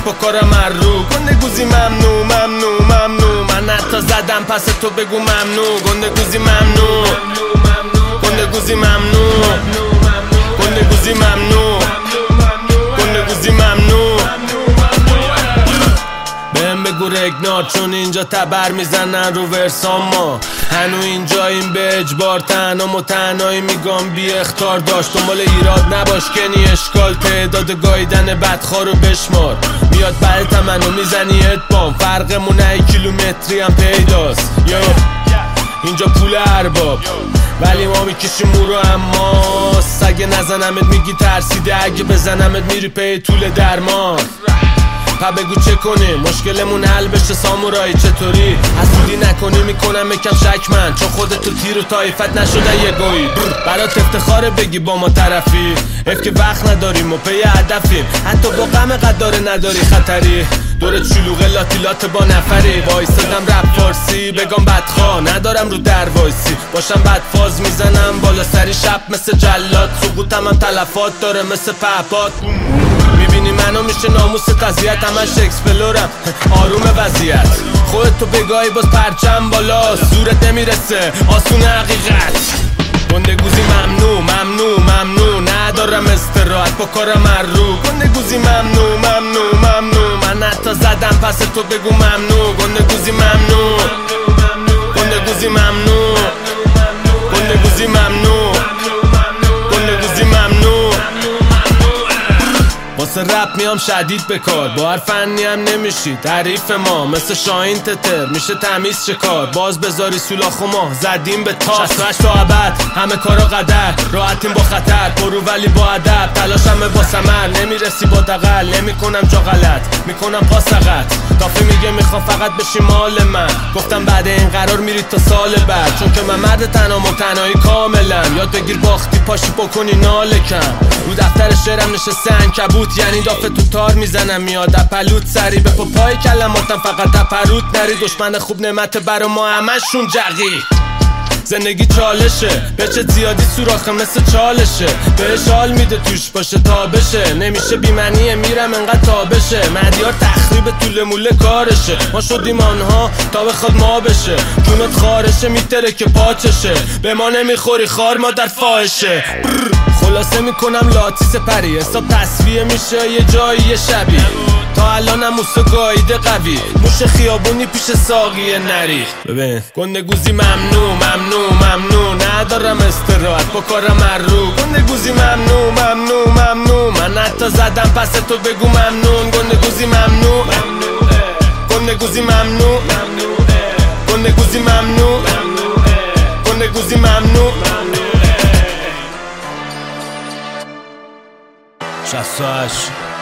با کارم رو گندگوزی ممنوع ممنوع ممنوع. من حتی زدم پس تو بگو ممنوع. گندگوزی ممنوع گندگوزی ممنوع گندگوزی ممنوع گندگوزی ممنوع. بهم بگو رگنار چون اینجا تبر میزنن رو ورسام ما هنو اینجا این به اجبار تنها متنهایی میگم بی اختار داشت. دنبال ایراد نباش کنی اشکال تعداد گایدن بدخوارو بشمار. میاد برای تمنو میزنی ادبام فرقمون 1 کیلومتری هم پیداست. یا اینجا پول ارباب ولی ما میکشیم او رو اما سگه نزنمت میگی ترسیده اگه بزنمت میری پی طول درمان. پا بگو چه کنیم مشکلمون حل بشه سامورایی چطوری حسودی نکنی میکنم یکم شک من چون خودتو تیر و طایفت نشده یه گویی برات افتخاره بگی با ما طرفی اف که وقت نداریم و پی هدفیم حتی با غم قداره نداری خطری دورت شلوغه لاتیلات با نفری وایستادم رپ فارسی بگم بدخواه ندارم رو در وایسی باشم بدفاز میزنم بالا سری شب مثل جلاد سقوطم هم تلفات داره مثل پهپاد میبینی منو میشه ناموس قضیت همش اکسپلورم آروم وضعیت خودتو بگاهی باز پرچم بالا زورت نمیرسه آسون حقیقت. گندگوزی ممنوع ممنوع ممنوع ندارم استراحت با کارم رو گندگوزی ممنوع ممنوع ممنوع. من حتی زدم پس تو بگو ممنوع. گندگوزی ممنوع گندگوزی ممنوع گندگوزی ممنوع گندگوزی ممنوع. واسه رپ میام شدید بکار با هر فنی هم نمیشی تعریف ما مثل شاهین تتر میشه تمیز چه کار باز بذاری سولاخ و ما زدیم به تاس 68 تا ابد همه کارا قدر راحتیم با خطر برو ولی با ادب تلاشم با ثمر نمیرسی با دغل نمیکنم جا غلط میکنم پا سقط دافی میگه میخوام فقط بشی مال من گفتم بعد این قرار میری تا سال بعد چون که من مرد تنها متنایی کاملم یاد بگیر باختی پاشی بکنی نالکم رو دفتر شعرم نشسته عنکبوت یعنی دافه تو تار میزنم میاد اپلوت سری به پای کلماتم فقط اپروت نری دشمن خوب نعمت برا ما همشون جقی زندگی چالشه بچه زیادی سوراخه مثل چالشه بهش حال میده توش باشه تا بشه نمیشه بیمنیه میرم انقدر تا بشه مدیار تخریب طول موله کارشه ما شدیم آنها تا بخواد ما بشه جونت خارشه میتره که پاچشه به ما نمیخوری خار ما در فاحشه خلاصه میکنم لاتیس پری حساب تصویه میشه یه جایی یه شبی تا الانم موسو گایده قوی موش خیابونی پیش ساقی نری. ببین گندگوزی ممنوع ممنوع ممنوع ندارم استراحت با کارم رو گندگوزی ممنوع ممنوع ممنوع. من حتی زدم پس تو بگو ممنون. گندگوزی ممنوع گندگوزی ممنوع گندگوزی ممنوع گندگوزی ممنوع 68